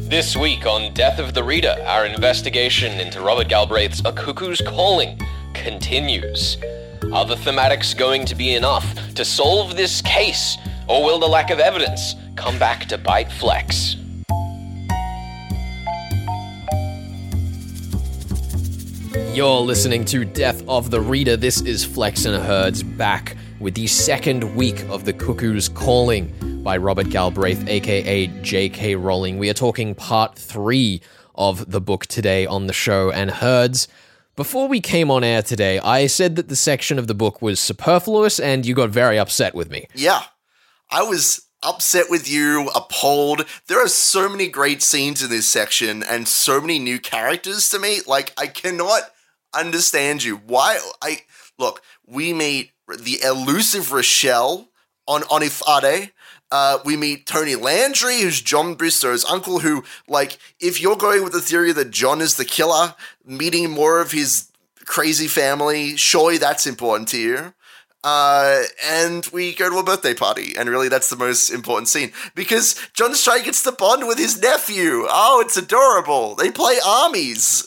This week on Death of the Reader, our investigation into Robert Galbraith's A Cuckoo's Calling continues. Are the thematics going to be enough to solve this case, or will the lack of evidence come back to bite Flex? You're listening to Death of the Reader. This is Flex and Herds back with the second week of The Cuckoo's Calling by Robert Galbraith, aka J.K. Rowling. We are talking part 3 of the book today on the show. And Herds, before we came on air today, I said that the section of the book was superfluous, and you got very upset with me. Yeah, I was upset with you, appalled. There are so many great scenes in this section and so many new characters to meet. Like, I cannot understand you. Look, we meet the elusive Rochelle on Ifade. We meet Tony Landry, who's John Bristow's uncle, who, like, if you're going with the theory that John is the killer, meeting more of his crazy family, surely that's important to you. And we go to a birthday party, and really that's the most important scene, because John Strike gets to bond with his nephew. Oh, it's adorable. They play armies.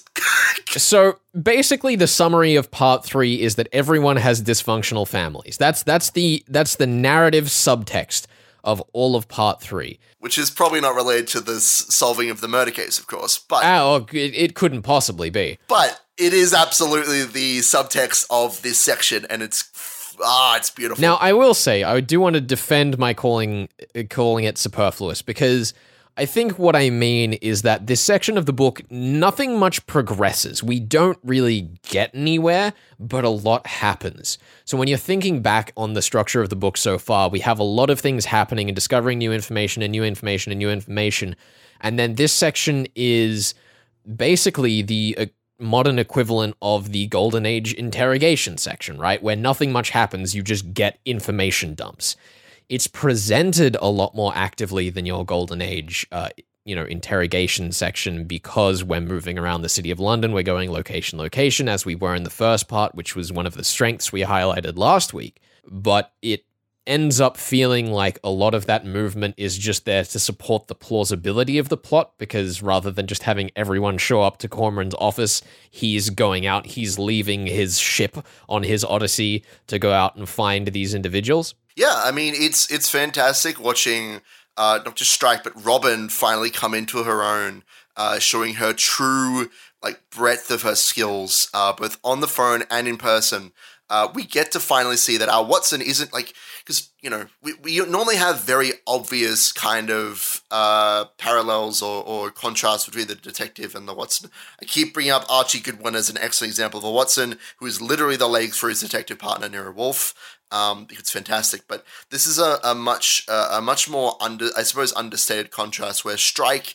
So basically the summary of part 3 is that everyone has dysfunctional families. That's the narrative subtext of all of part 3. Which is probably not related to the solving of the murder case, of course. But it couldn't possibly be. But it is absolutely the subtext of this section, and it's beautiful. Now, I will say, I do want to defend my calling it superfluous, because I think what I mean is that this section of the book, nothing much progresses. We don't really get anywhere, but a lot happens. So when you're thinking back on the structure of the book so far, we have a lot of things happening and discovering new information and new information and new information. And then this section is basically the modern equivalent of the Golden Age interrogation section, right? Where nothing much happens, you just get information dumps. It's presented a lot more actively than your Golden Age, interrogation section, because we're moving around the city of London. We're going location, as we were in the first part, which was one of the strengths we highlighted last week. But it ends up feeling like a lot of that movement is just there to support the plausibility of the plot, because rather than just having everyone show up to Cormoran's office, he's going out, he's leaving his ship on his odyssey to go out and find these individuals. Yeah, I mean, it's fantastic watching not just Strike, but Robin finally come into her own, showing her true, breadth of her skills, both on the phone and in person. We get to finally see that our Watson isn't because, we normally have very obvious kind of parallels or contrasts between the detective and the Watson. I keep bringing up Archie Goodwin as an excellent example of a Watson who is literally the legs for his detective partner, Nero Wolfe. It's fantastic, but this is a much more understated contrast, where Strike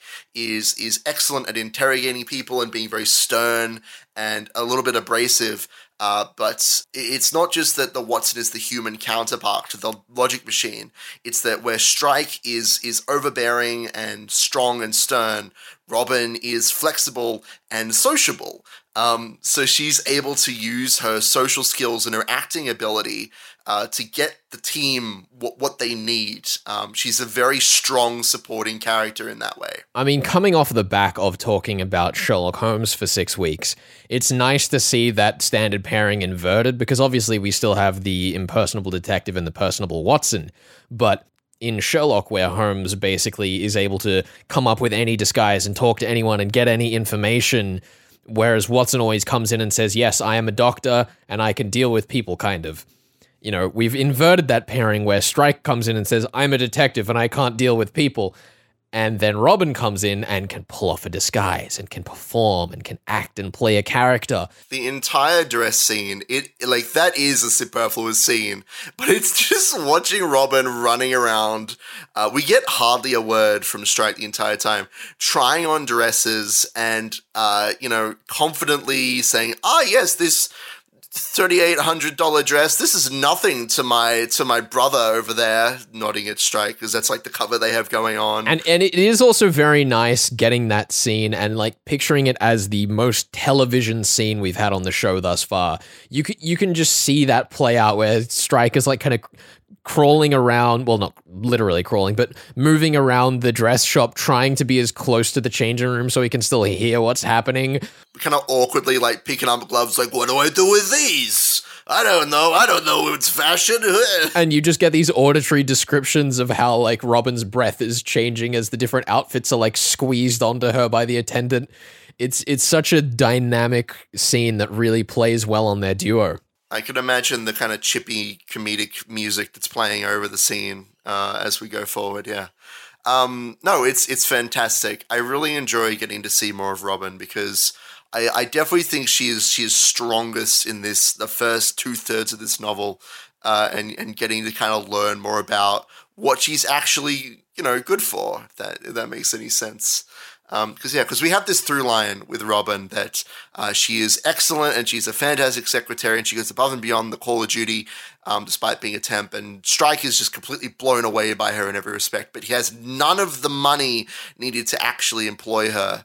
is excellent at interrogating people and being very stern and a little bit abrasive. But it's not just that the Watson is the human counterpart to the logic machine. It's that where Strike is overbearing and strong and stern, Robin is flexible and sociable. So she's able to use her social skills and her acting ability to get the team what they need. She's a very strong supporting character in that way. I mean, coming off the back of talking about Sherlock Holmes for 6 weeks, it's nice to see that standard pairing inverted, because obviously we still have the impersonable detective and the personable Watson, but in Sherlock, where Holmes basically is able to come up with any disguise and talk to anyone and get any information, whereas Watson always comes in and says, yes, I am a doctor and I can deal with people, kind of. We've inverted that pairing where Strike comes in and says, I'm a detective and I can't deal with people. And then Robin comes in and can pull off a disguise and can perform and can act and play a character. The entire dress scene, that is a superfluous scene, but it's just watching Robin running around. We get hardly a word from Strike the entire time, trying on dresses and, confidently saying, yes, this $3,800 dress, this is nothing to my brother over there, nodding at Strike, because that's the cover they have going on. And it is also very nice getting that scene and picturing it as the most television scene we've had on the show thus far. You can just see that play out, where Strike is kind of crawling around, well, not literally crawling, but moving around the dress shop, trying to be as close to the changing room so he can still hear what's happening. Kind of awkwardly, like, picking up gloves, like, what do I do with these? I don't know, it's fashion. And you just get these auditory descriptions of how, like, Robin's breath is changing as the different outfits are, like, squeezed onto her by the attendant. It's such a dynamic scene that really plays well on their duo. I can imagine the kind of chippy comedic music that's playing over the scene as we go forward, yeah. No, it's fantastic. I really enjoy getting to see more of Robin because I definitely think she is strongest in the first 2/3 of this novel, and getting to kind of learn more about what she's actually, good for, if that makes any sense. Because we have this through line with Robin that she is excellent and she's a fantastic secretary and she goes above and beyond the call of duty despite being a temp, and Strike is just completely blown away by her in every respect, but he has none of the money needed to actually employ her.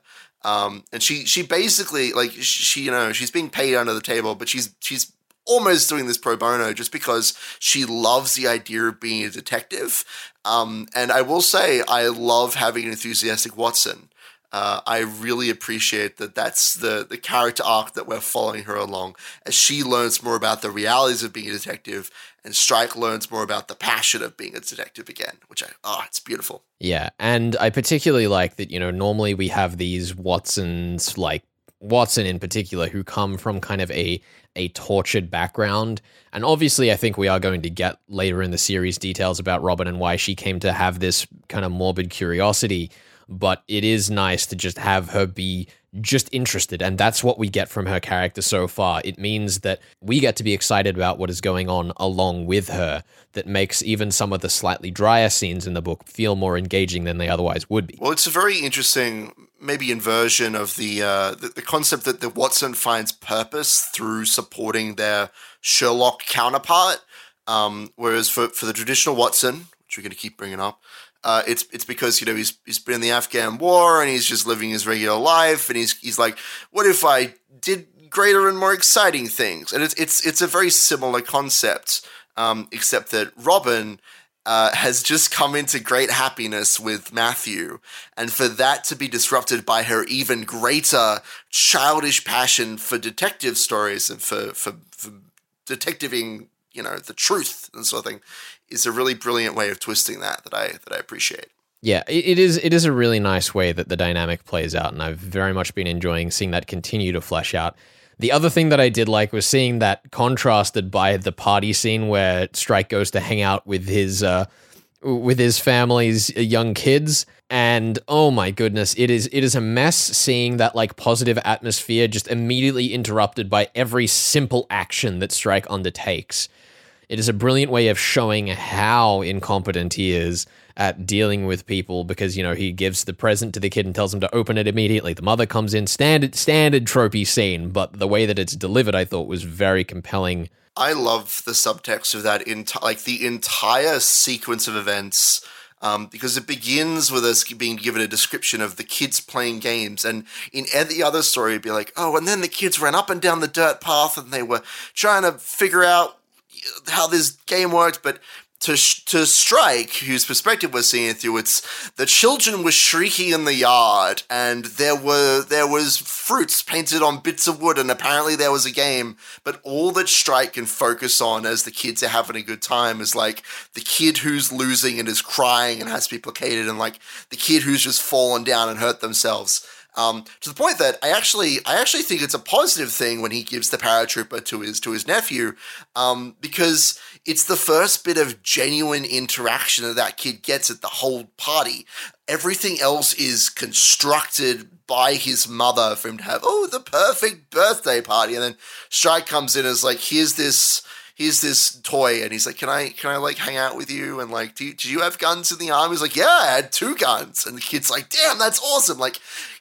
And she basically, like, she's being paid under the table, but she's almost doing this pro bono just because she loves the idea of being a detective. And I will say, I love having an enthusiastic Watson. I really appreciate that that's the character arc that we're following her along as she learns more about the realities of being a detective and Strike learns more about the passion of being a detective again, which it's beautiful. Yeah, and I particularly like that, normally we have these Watsons, like Watson in particular, who come from kind of a tortured background. And obviously I think we are going to get later in the series details about Robin and why she came to have this kind of morbid curiosity. But it is nice to just have her be just interested, and that's what we get from her character so far. It means that we get to be excited about what is going on along with her, that makes even some of the slightly drier scenes in the book feel more engaging than they otherwise would be. Well, it's a very interesting, maybe inversion of the concept that the Watson finds purpose through supporting their Sherlock counterpart, whereas for the traditional Watson, which we're going to keep bringing up, it's because he's been in the Afghan war and he's just living his regular life, and he's like, what if I did greater and more exciting things? And it's a very similar concept, except that Robin has just come into great happiness with Matthew, and for that to be disrupted by her even greater childish passion for detective stories and for detectiving, the truth and sort of thing, is a really brilliant way of twisting that I appreciate. Yeah, it is a really nice way that the dynamic plays out, and I've very much been enjoying seeing that continue to flesh out. The other thing that I did like was seeing that contrasted by the party scene where Strike goes to hang out with his family's young kids, and oh my goodness, it is a mess seeing that, like, positive atmosphere just immediately interrupted by every simple action that Strike undertakes. It is a brilliant way of showing how incompetent he is at dealing with people because, he gives the present to the kid and tells him to open it immediately. The mother comes in, standard tropey scene, but the way that it's delivered I thought was very compelling. I love the subtext of that, the entire sequence of events, because it begins with us being given a description of the kids playing games, and in the other story it'd be like, oh, and then the kids ran up and down the dirt path and they were trying to figure out how this game worked, but to Strike, whose perspective we're seeing it through, it's the children were shrieking in the yard, and there was fruits painted on bits of wood, and apparently there was a game. But all that Strike can focus on as the kids are having a good time is like the kid who's losing and is crying and has to be placated, and like the kid who's just fallen down and hurt themselves. To the point that I actually think it's a positive thing when he gives the paratrooper to his nephew, because it's the first bit of genuine interaction that kid gets at the whole party. Everything else is constructed by his mother for him to have, the perfect birthday party. And then Strike comes in and is like, here's this toy, and he's like, can I like hang out with you? And like, do you have guns in the army? He's like, yeah, I had 2 guns. And the kid's like, damn, that's awesome. Like,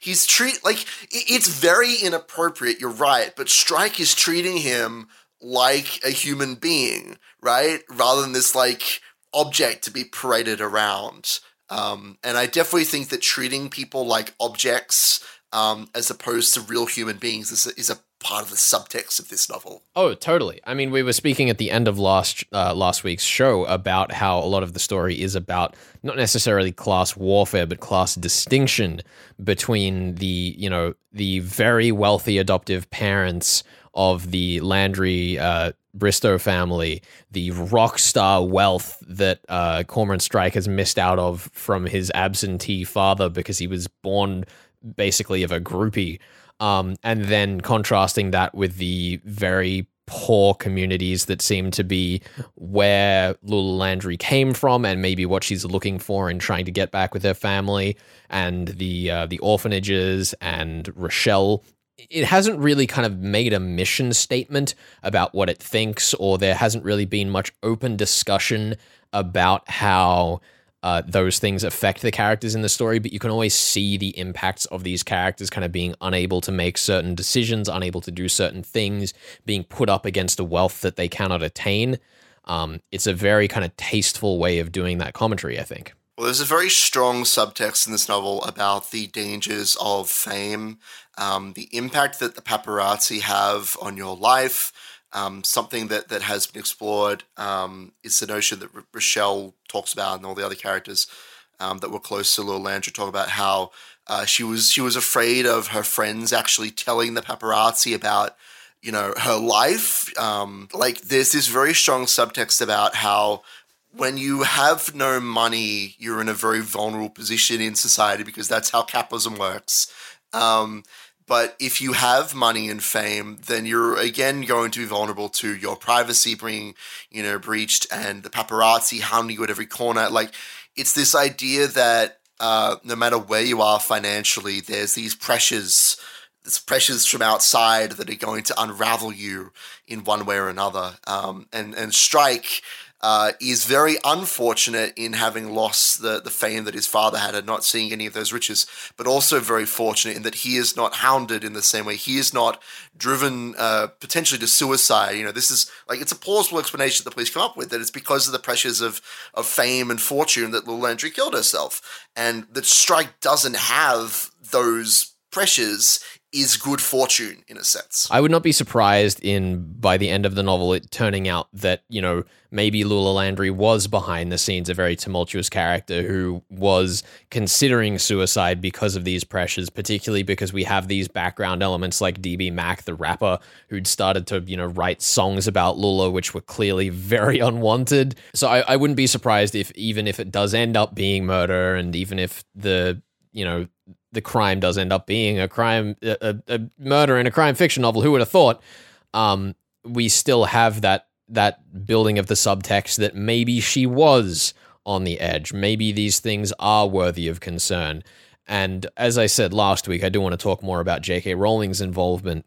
it's very inappropriate, you're right, but Strike is treating him like a human being, right? Rather than this like object to be paraded around. And I definitely think that treating people like objects, as opposed to real human beings is a part of the subtext of this novel. Oh, totally. I mean, we were speaking at the end of last week's show about how a lot of the story is about not necessarily class warfare, but class distinction between the very wealthy adoptive parents of the Landry Bristow family, the rock star wealth that Cormoran Strike has missed out of from his absentee father because he was born basically of a groupie. And then contrasting that with the very poor communities that seem to be where Lula Landry came from and maybe what she's looking for in trying to get back with her family, and the orphanages and Rochelle. It hasn't really kind of made a mission statement about what it thinks, or there hasn't really been much open discussion about how those things affect the characters in the story, but you can always see the impacts of these characters kind of being unable to make certain decisions, unable to do certain things, being put up against a wealth that they cannot attain. It's a very kind of tasteful way of doing that commentary, I think. Well, there's a very strong subtext in this novel about the dangers of fame, the impact that the paparazzi have on your life. Something that has been explored is the notion that Rochelle talks about, and all the other characters that were close to Lula Landry talk about how she was afraid of her friends actually telling the paparazzi about her life. Like there's this very strong subtext about how when you have no money, you're in a very vulnerable position in society because that's how capitalism works. But if you have money and fame, then you're again going to be vulnerable to your privacy being, breached, and the paparazzi hounding you at every corner. Like, it's this idea that no matter where you are financially, there's these pressures from outside that are going to unravel you in one way or another. And Strike is very unfortunate in having lost the fame that his father had and not seeing any of those riches, but also very fortunate in that he is not hounded in the same way. He is not driven potentially to suicide. This is like, it's a plausible explanation that the police come up with, that it's because of the pressures of fame and fortune that Lula Landry killed herself, and that Strike doesn't have those pressures is good fortune in a sense. I would not be surprised by the end of the novel it turning out that, maybe Lula Landry was behind the scenes a very tumultuous character who was considering suicide because of these pressures, particularly because we have these background elements like DB Mac, the rapper, who'd started to, write songs about Lula, which were clearly very unwanted. So I wouldn't be surprised even if it does end up being murder, and even if the crime does end up being a murder in a crime fiction novel, who would have thought? We still have that building of the subtext that maybe she was on the edge. Maybe these things are worthy of concern. And as I said last week, I do want to talk more about J.K. Rowling's involvement,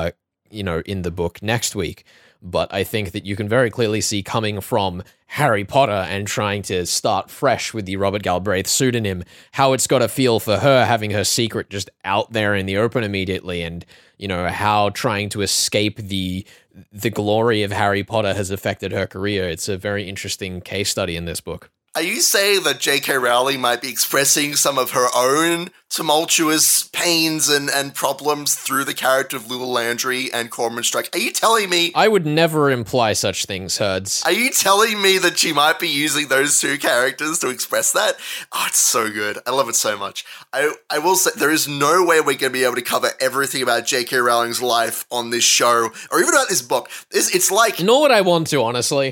in the book next week. But I think that you can very clearly see, coming from Harry Potter and trying to start fresh with the Robert Galbraith pseudonym, how it's got to feel for her having her secret just out there in the open immediately, and how trying to escape the glory of Harry Potter has affected her career. It's a very interesting case study in this book. Are you saying that J.K. Rowling might be expressing some of her own tumultuous pains and problems through the character of Lula Landry and Cormoran Strike? Are you telling me... I would never imply such things, Herds. Are you telling me that she might be using those two characters to express that? Oh, it's so good. I love it so much. I will say, there is no way we're going to be able to cover everything about J.K. Rowling's life on this show, or even about this book. It's like... Nor would I want to, honestly.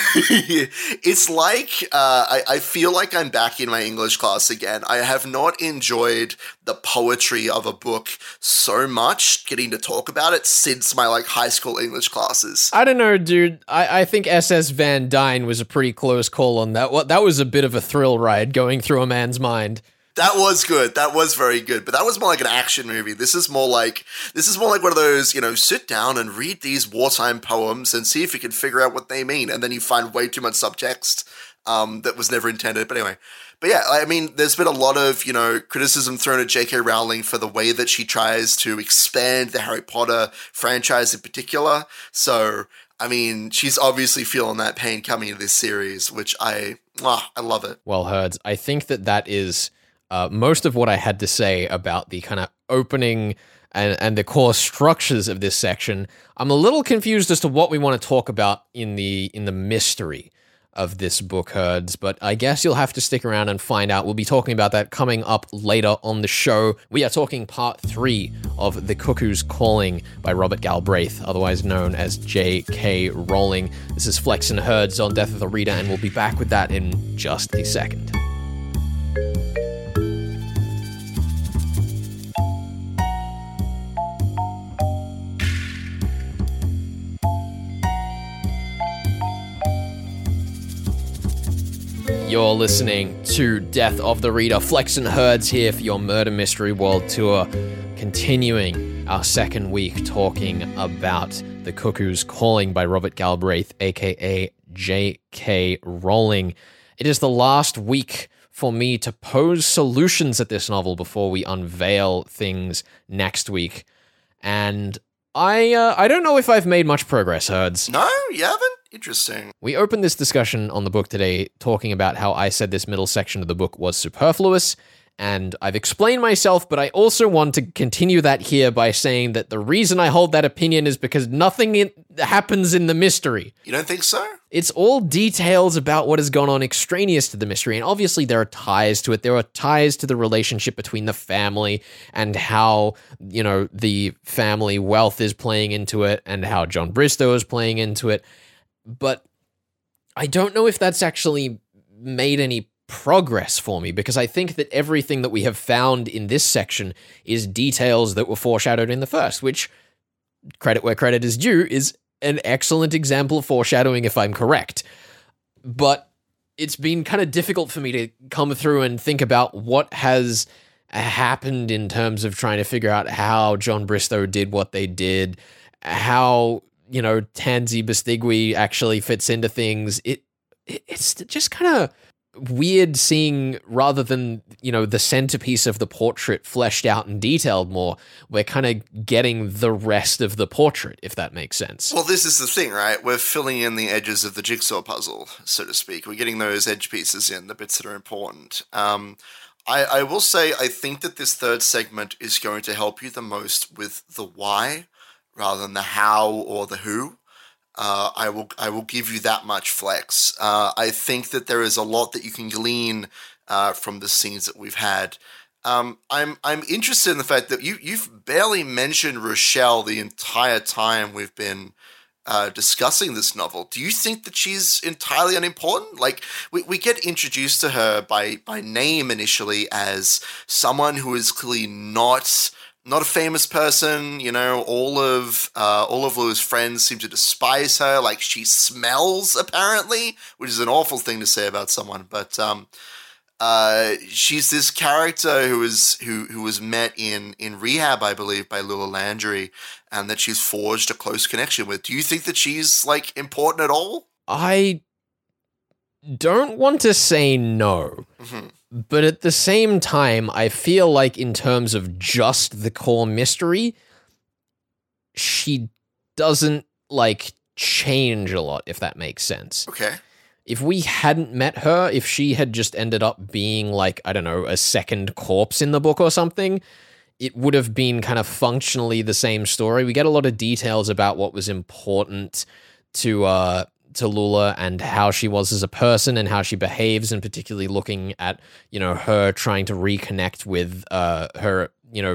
It's like... I feel like I'm back in my English class again. I have not enjoyed the poetry of a book so much, getting to talk about it, since my high school English classes. I don't know, dude. I think SS Van Dyne was a pretty close call on that. That was a bit of a thrill ride going through a man's mind. That was good. That was very good. But that was more like an action movie. This is more like one of those, sit down and read these wartime poems and see if you can figure out what they mean. And then you find way too much subtext that was never intended. But anyway. But yeah, I mean, there's been a lot of, criticism thrown at J.K. Rowling for the way that she tries to expand the Harry Potter franchise in particular. So, I mean, she's obviously feeling that pain coming into this series, which I love it. Well, Herds, I think that is... most of what I had to say about the kind of opening and the core structures of this section, I'm a little confused as to what we want to talk about in the mystery of this book, Herds, but I guess you'll have to stick around and find out. We'll be talking about that coming up later on the show. We are talking part 3 of The Cuckoo's Calling by Robert Galbraith, otherwise known as J.K. Rowling. This is Flex and Herds on Death of the Reader, and we'll be back with that in just a second. You're listening to Death of the Reader. Flex and Herds here for your Murder Mystery World Tour, continuing our second week talking about The Cuckoo's Calling by Robert Galbraith, aka J.K. Rowling. It is the last week for me to pose solutions at this novel before we unveil things next week. And I don't know if I've made much progress, Herds. No, you haven't? Interesting. We opened this discussion on the book today talking about how I said this middle section of the book was superfluous, and I've explained myself, but I also want to continue that here by saying that the reason I hold that opinion is because nothing happens in the mystery. You don't think so? It's all details about what has gone on extraneous to the mystery, and obviously there are ties to it. There are ties to the relationship between the family and how, the family wealth is playing into it and how John Bristow is playing into it. But I don't know if that's actually made any progress for me, because I think that everything that we have found in this section is details that were foreshadowed in the first, which, credit where credit is due, is an excellent example of foreshadowing if I'm correct. But it's been kind of difficult for me to come through and think about what has happened in terms of trying to figure out how John Bristow did what they did, how Tansy Bistigui actually fits into things. It's just kind of weird seeing, rather than, the centerpiece of the portrait fleshed out and detailed more, we're kind of getting the rest of the portrait, if that makes sense. Well, this is the thing, right? We're filling in the edges of the jigsaw puzzle, so to speak. We're getting those edge pieces in, the bits that are important. I will say, I think that this third segment is going to help you the most with the why, rather than the how or the who. I will give you that much flex. I think that there is a lot that you can glean from the scenes that we've had. I'm interested in the fact that you've barely mentioned Rochelle the entire time we've been discussing this novel. Do you think that she's entirely unimportant? Like, we get introduced to her by name initially as someone who is clearly not a famous person. All of Lula's friends seem to despise her. Like, she smells, apparently, which is an awful thing to say about someone. But she's this character who was met in rehab, I believe, by Lula Landry, and that she's forged a close connection with. Do you think that she's important at all? I don't want to say no. Mm-hmm. But at the same time, I feel like in terms of just the core mystery, she doesn't, change a lot, if that makes sense. Okay. If we hadn't met her, if she had just ended up being, a second corpse in the book or something, it would have been kind of functionally the same story. We get a lot of details about what was important to Lula and how she was as a person and how she behaves, and particularly looking at, her trying to reconnect with her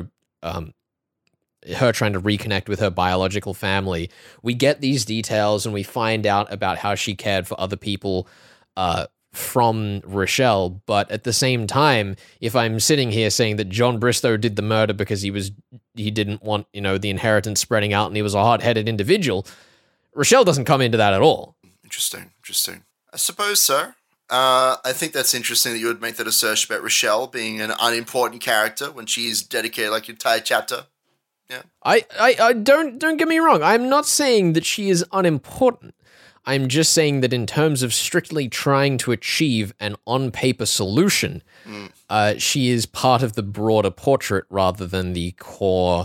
trying to reconnect with her biological family. We get these details and we find out about how she cared for other people from Rochelle. But at the same time, if I'm sitting here saying that John Bristow did the murder because he didn't want, the inheritance spreading out and he was a hot-headed individual, Rochelle doesn't come into that at all. Interesting. I suppose so. I think that's interesting that you would make that assertion about Rochelle being an unimportant character when she's dedicated an entire chapter. Yeah. I don't get me wrong. I'm not saying that she is unimportant. I'm just saying that in terms of strictly trying to achieve an on-paper solution, she is part of the broader portrait rather than the core,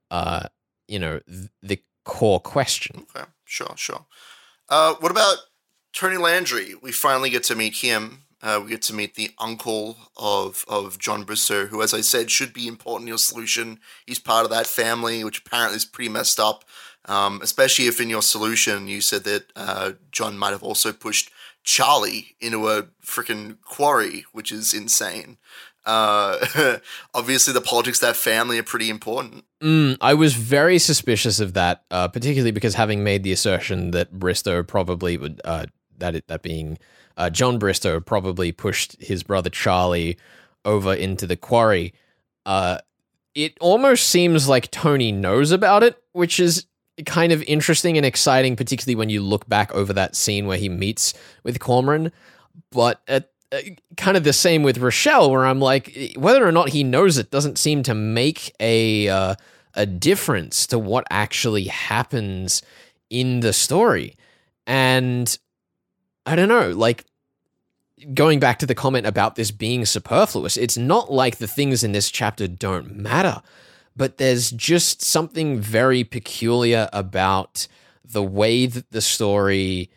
the core question. Okay, sure. What about Tony Landry? We finally get to meet him We get to meet the uncle of John Bristow, who, as I said, should be important in your solution. He's part of that family, which apparently is pretty messed up, especially if in your solution you said that John might have also pushed Charlie into a freaking quarry, which is insane. Obviously, the politics of that family are pretty important. I was very suspicious of that, particularly because having made the assertion that Bristow probably would, that being John Bristow probably pushed his brother Charlie over into the quarry. It almost seems like Tony knows about it, which is kind of interesting and exciting, particularly when you look back over that scene where he meets with Cormoran. But kind of the same with Rochelle, where I'm like, whether or not he knows it doesn't seem to make a difference to what actually happens in the story. And I don't know, like, going back to the comment about this being superfluous, it's not like the things in this chapter don't matter, but there's just something very peculiar about the way that the story,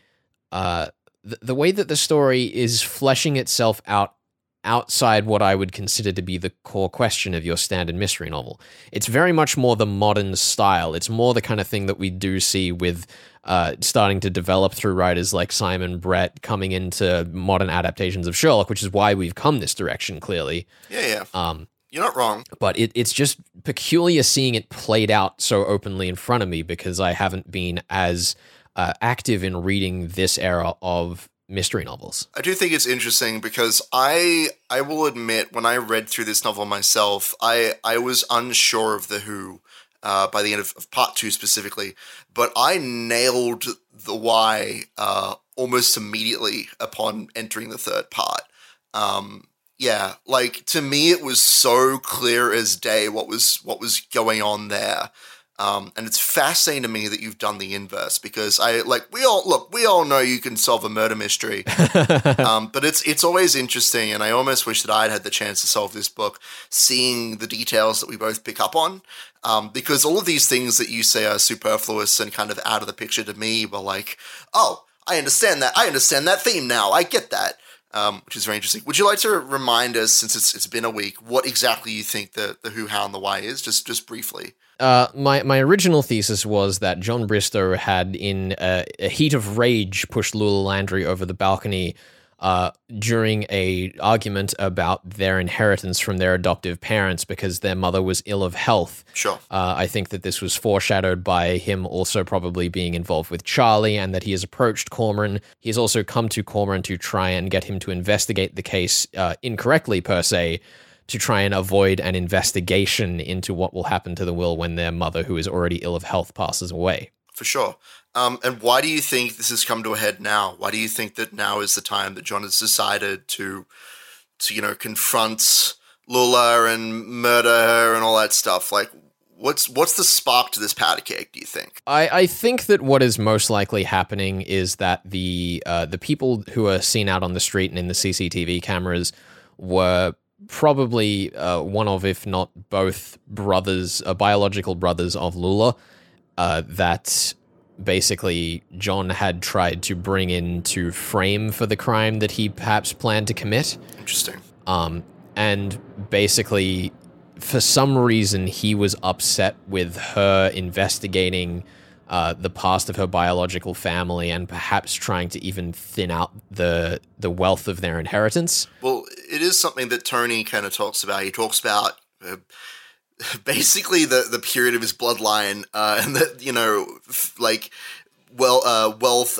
the way that the story is fleshing itself out outside what I would consider to be the core question of your standard mystery novel. It's very much more the modern style. It's more the kind of thing that we do see with starting to develop through writers like Simon Brett coming into modern adaptations of Sherlock, which is why we've come this direction, clearly. Yeah. You're not wrong. But it's just peculiar seeing it played out so openly in front of me, because I haven't been as active in reading this era of mystery novels. I do think it's interesting because I will admit, when I read through this novel myself, I was unsure of the who by the end of part 2 specifically, but I nailed the why almost immediately upon entering the third part. Yeah, like, to me it was so clear as day what was going on there. And it's fascinating to me that you've done the inverse, because we all know you can solve a murder mystery, but it's always interesting, and I almost wish that I'd had the chance to solve this book, seeing the details that we both pick up on, because all of these things that you say are superfluous and kind of out of the picture to me were like, oh, I understand that theme now, I get that. Which is very interesting. Would you like to remind us, since it's been a week, what exactly you think the who, how, and the why is, just briefly? My original thesis was that John Bristow had, in a heat of rage, pushed Lula Landry over the balcony during a argument about their inheritance from their adoptive parents because their mother was ill of health. Sure. I think that this was foreshadowed by him also probably being involved with Charlie, and that he has approached Cormoran. He has also come to Cormoran to try and get him to investigate the case incorrectly, per se, to try and avoid an investigation into what will happen to the will when their mother, who is already ill of health, passes away. For sure. And why do you think this has come to a head now? Why do you think that now is the time that John has decided to confront Lula and murder her and all that stuff? Like, what's the spark to this powder cake, do you think? I think that what is most likely happening is that the people who are seen out on the street and in the CCTV cameras were probably one of, if not both, biological brothers of Lula, that basically John had tried to bring in to frame for the crime that he perhaps planned to commit. Interesting. And basically, for some reason, he was upset with her investigating the past of her biological family and perhaps trying to even thin out the wealth of their inheritance. Well, it is something that Tony kind of talks about. He talks about basically the period of his bloodline, and that, wealth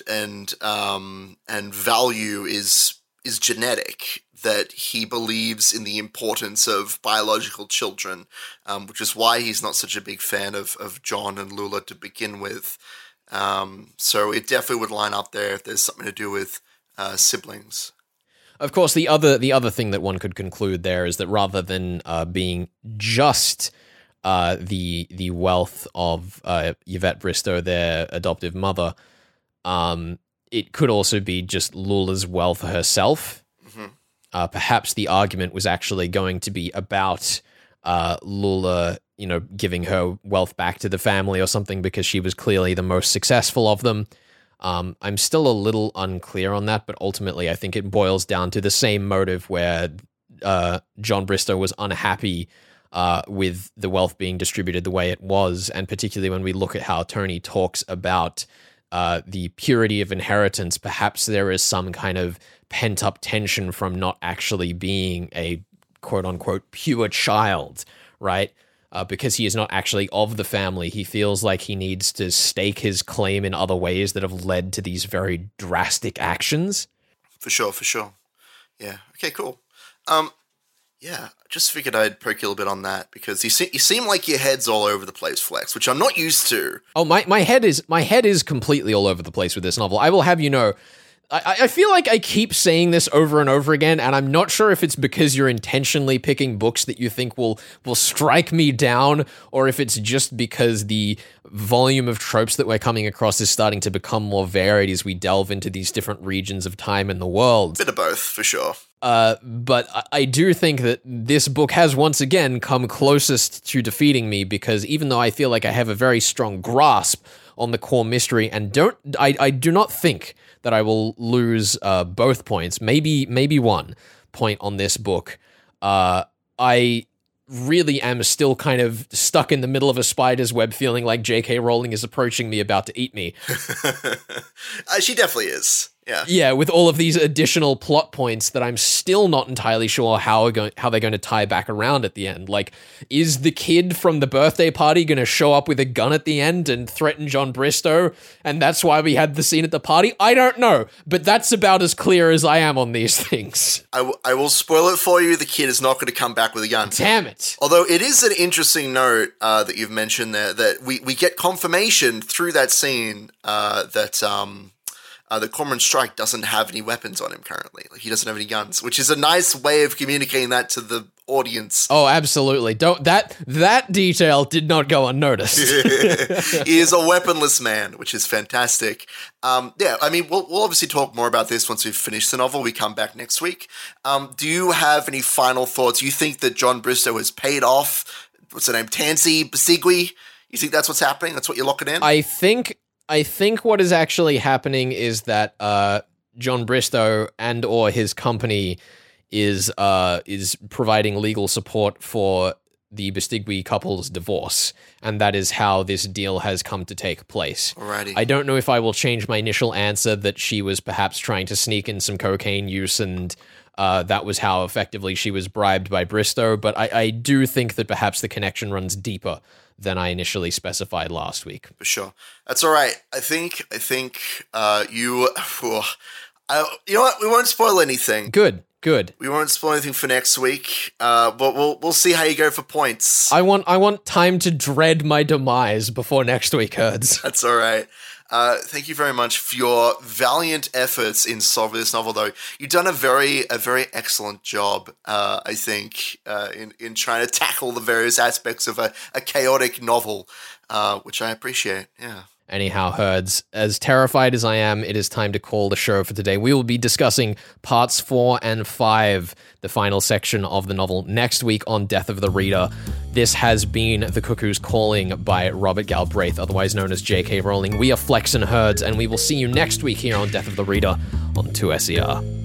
and value is genetic. That he believes in the importance of biological children, which is why he's not such a big fan of John and Lula to begin with. So it definitely would line up there if there's something to do with siblings. Of course, the other thing that one could conclude there is that rather than being just the wealth of Yvette Bristow, their adoptive mother, it could also be just Lula's wealth herself. Perhaps the argument was actually going to be about Lula, giving her wealth back to the family or something, because she was clearly the most successful of them. I'm still a little unclear on that, but ultimately I think it boils down to the same motive where John Bristow was unhappy with the wealth being distributed the way it was, and particularly when we look at how Tony talks about the purity of inheritance, perhaps there is some kind of pent-up tension from not actually being a quote-unquote pure child, right? Because he is not actually of the family. He feels like he needs to stake his claim in other ways that have led to these very drastic actions. For sure. Yeah. Okay, cool. Yeah, I just figured I'd poke you a little bit on that because you seem like your head's all over the place, Flex, which I'm not used to. Oh, my head is completely all over the place with this novel. I will have you know, I feel like I keep saying this over and over again, and I'm not sure if it's because you're intentionally picking books that you think will strike me down, or if it's just because the volume of tropes that we're coming across is starting to become more varied as we delve into these different regions of time in the world. Bit of both, for sure. But I do think that this book has once again come closest to defeating me, because even though I feel like I have a very strong grasp on the core mystery, and I do not think that I will lose both points, maybe 1 point on this book. I really am still kind of stuck in the middle of a spider's web, feeling like J.K. Rowling is approaching me, about to eat me. She definitely is. Yeah. Yeah, with all of these additional plot points that I'm still not entirely sure how they're going to tie back around at the end. Like, is the kid from the birthday party going to show up with a gun at the end and threaten John Bristow, and that's why we had the scene at the party? I don't know, but that's about as clear as I am on these things. I will spoil it for you. The kid is not going to come back with a gun. Damn it. Although it is an interesting note that you've mentioned there, that we get confirmation through that scene that Cormoran Strike doesn't have any weapons on him currently. Like, he doesn't have any guns, which is a nice way of communicating that to the audience. Oh, absolutely. That detail did not go unnoticed. He is a weaponless man, which is fantastic. Yeah, I mean, we'll obviously talk more about this once we've finished the novel. We come back next week. Do you have any final thoughts? You think that John Bristow has paid off, what's her name, Tansy Bisiguii? You think that's what's happening? That's what you're locking in? I think what is actually happening is that John Bristow and or his company is providing legal support for the Bisiguii couple's divorce, and that is how this deal has come to take place. Alrighty. I don't know if I will change my initial answer that she was perhaps trying to sneak in some cocaine use, and that was how effectively she was bribed by Bristow, but I do think that perhaps the connection runs deeper than I initially specified last week. For sure. That's all right. I think you know what? We won't spoil anything. Good. We won't spoil anything for next week, but we'll see how you go for points. I want time to dread my demise before next week, Herds. That's all right. Thank you very much for your valiant efforts in solving this novel, though. You've done a very excellent job, I think, in trying to tackle the various aspects of a chaotic novel, which I appreciate, yeah. Anyhow, Herds, as terrified as I am, it is time to call the show for today. We will be discussing parts 4 and 5, the final section of the novel, next week on Death of the Reader. This has been The Cuckoo's Calling by Robert Galbraith, otherwise known as J.K. Rowling. We are Flex and Herds, and we will see you next week here on Death of the Reader on 2SER.